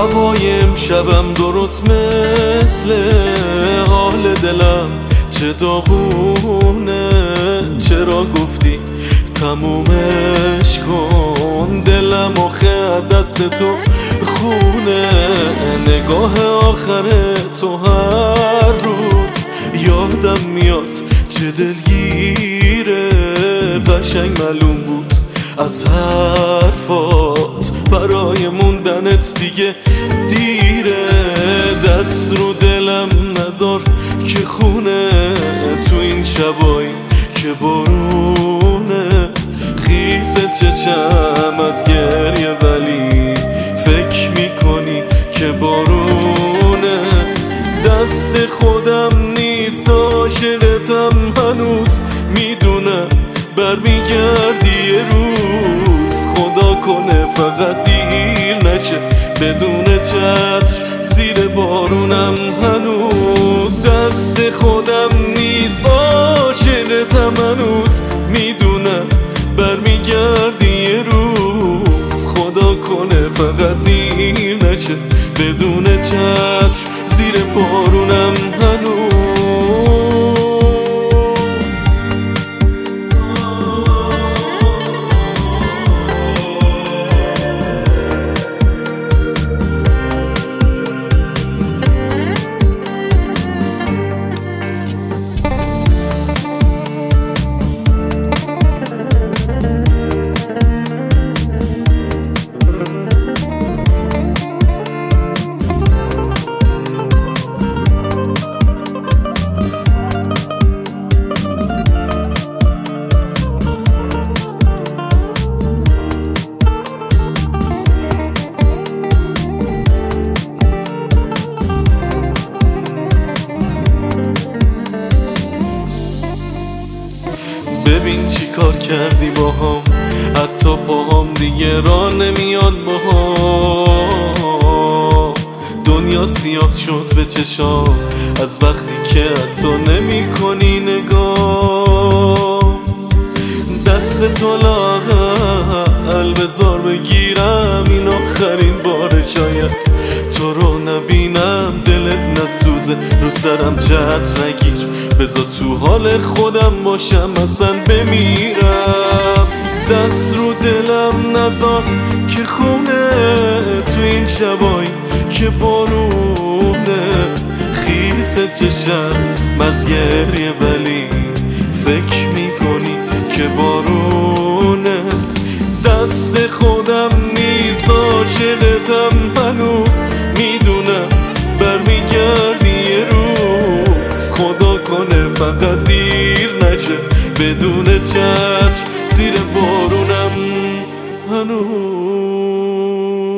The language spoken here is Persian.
هوای امشبم درست مثل حال دلم چه داغونه. چرا گفتی تمومش کن؟ دلم آخه دست تو خونه. نگاه آخر تو هر روز یادم میاد چه دلگیره. قشنگ معلوم بود از حرفات برای موندنت دیگه دیره. دست رو دلم نذار که خونه تو این شبایی که بارونه. خیس چشم از گریه ولی فکر میکنی که بارونه. دست خودم نیست عاشقتم هنوز میدونم برمیگردی یه روز. خدا کنه فقط دیر نشه بدون چتر زیر بارونم هنوز. دست خودم نیست عاشقتم هنوز میدونم برمیگردی یه روز. خدا کنه فقط دیر نشه بدون چتر زیر بارونم هنوز. ببین چی کار کردی باهام، حتی پاهام دیگه راه نمیاد باهام. دنیا سیاه شد به چشام از وقتی که حتی نمی کنی نگاه. دست تو لاغر بذار بگیرم این آخرین بار. شاید تو رو نبینم دلت نسوزه رو سرم چتر نگیر. بذار تو حال خودم باشم اصلا بمیرم. دست رو دلم نذار که خونه تو این شبایی که بارونه. خیس چشم از گریه ولی فکر میکنی که بارونه. دست خودم نیست عاشقتم هنوز میدونم برمیگردی یه روز. خدا کنه فقط دیر نشه بدون چتر زیر بارونم هنوز.